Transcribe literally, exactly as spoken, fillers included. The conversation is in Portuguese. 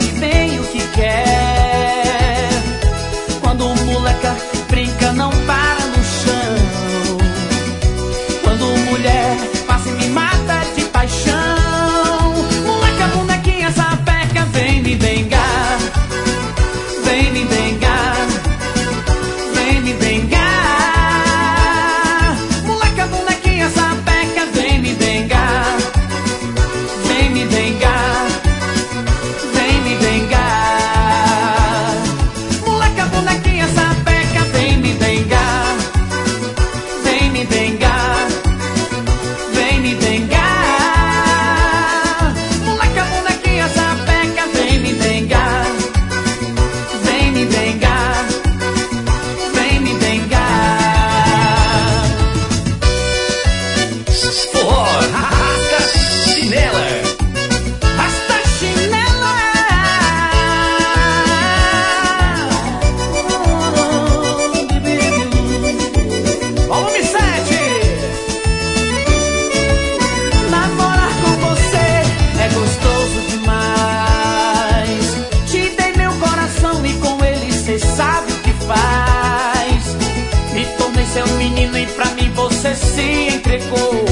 bem o que quer. Quando o moleca brinca, não para no chão. Quando mulher passa e me mata de paixão. Moleca, bonequinha, sapeca, vem me bengar. Vem me bengar. Vem me bengar. Moleca, bonequinha, sapeca, vem me bengar. Vem me bengar. Vem me bengar. Moleca, bonequinha, sapeca, vem me bengar. Vem me bengar. Vem me bengar. Moleca, bonequinha, sapeca, vem me bengar. Vem me bengar. Vem me bengar. Forró, arrasta chinela. Rasta chinela. Volume sete. Namorar com você é gostoso demais. Te dei meu coração e com ele cê sabe o que faz. Me tornei seu menino e pra mim você se entregou.